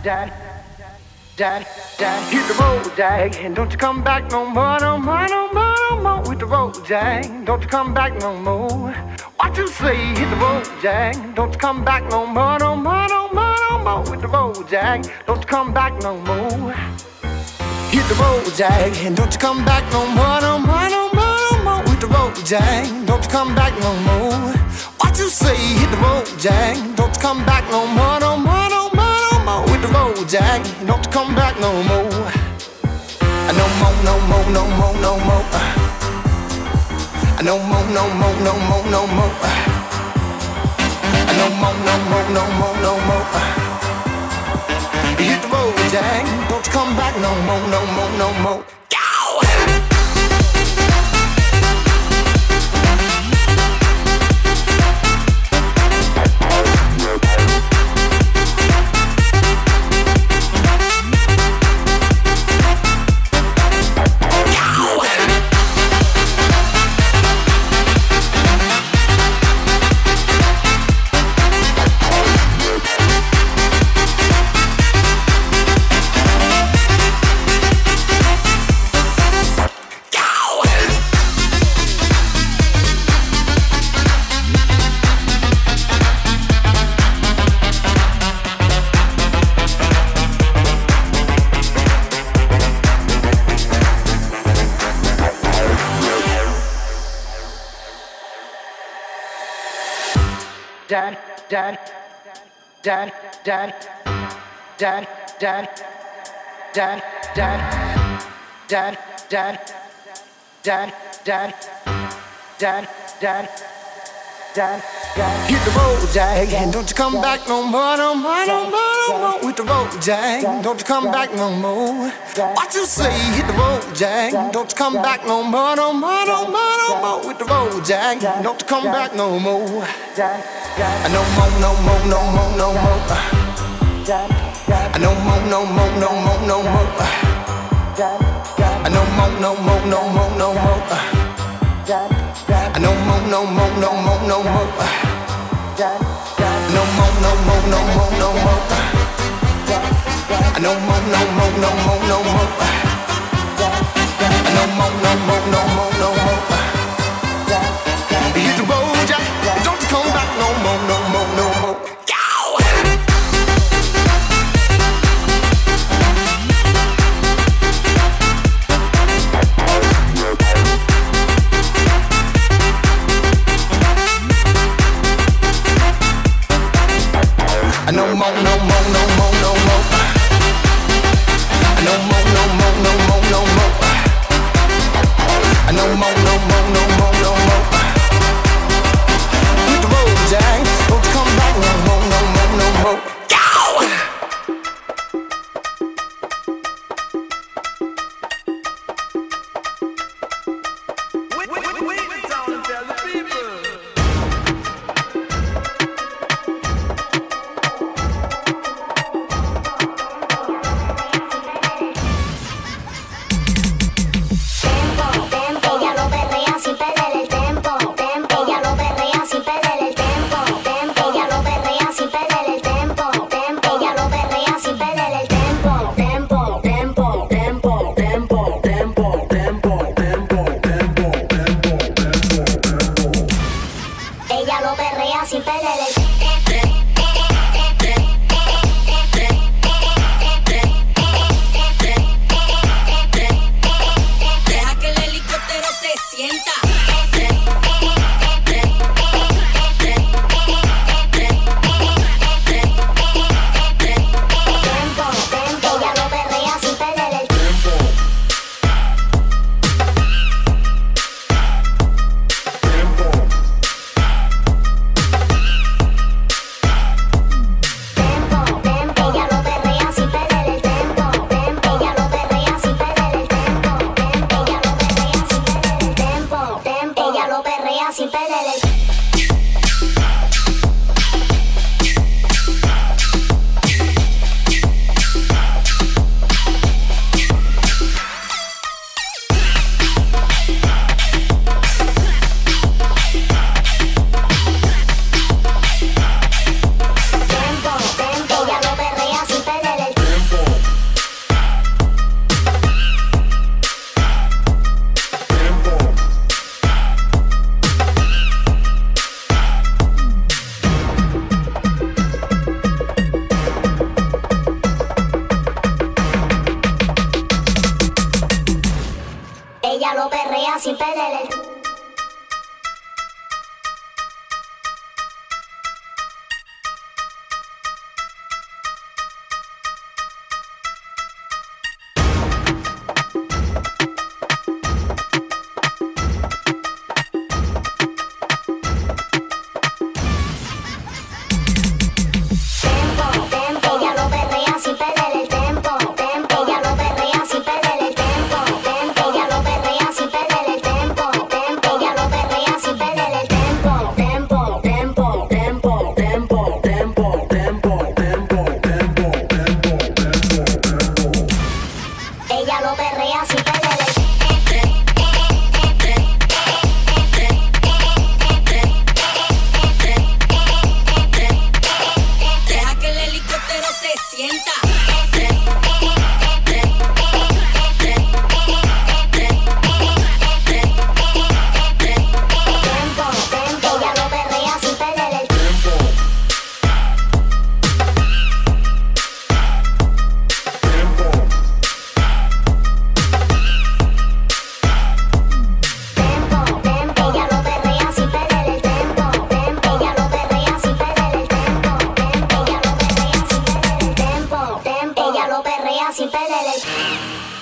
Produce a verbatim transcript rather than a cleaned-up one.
Jack, Jack, Jack, hit the road, Jack, and don't you come back no more, no more, no more, no more. Hit the road, Jack, don't you come back no more. What you say? Hit the road, Jack, don't you come back no more, no more, no more, no more. Hit the road, Jack, don't you come back no more. Hit the road, Jack, and don't you come back no more, no more, no more, no more. Hit the road, Jack, don't you come back no more. What you say? Hit the road, Jack, don't you come back no more, no more, no more, no more. Hit the road, Jack, don't you come back no more. No more, no more, no more, no more. No more, no more, no more, no more. No more, no more, no more, no more. Hit the road, Jack, don't you come back no more, no more, no more. Dad, dad, dad, dad, dad, dad, dad, dad, dad, dad, dad, dad, dad, dad, dad, dad. Hit the road, Jack, and don't you come back no more, no more, no more, no more. Hit the road, Jack, don't you come back no more. What you say? Hit the road, Jack, don't you come back no more, no more, no more, no more. Hit the road, Jack, don't you come back no more. No more, no more, no more, no more. No more, no more, no more, no more. No more, no more, no more, no more. No more, no more, no more, no more. No more, no more, no more, no more. No more, no more, no more, no more. No more, no more, no more, no more. Hit the road, Jack, don't you come back no more, no more, no more. No more, no more, no more, no more. No more, no more, no more, no more. No more, no more, no more, no more. Hit the road, Jack, don't you come back. perrea sin perder el sin perder el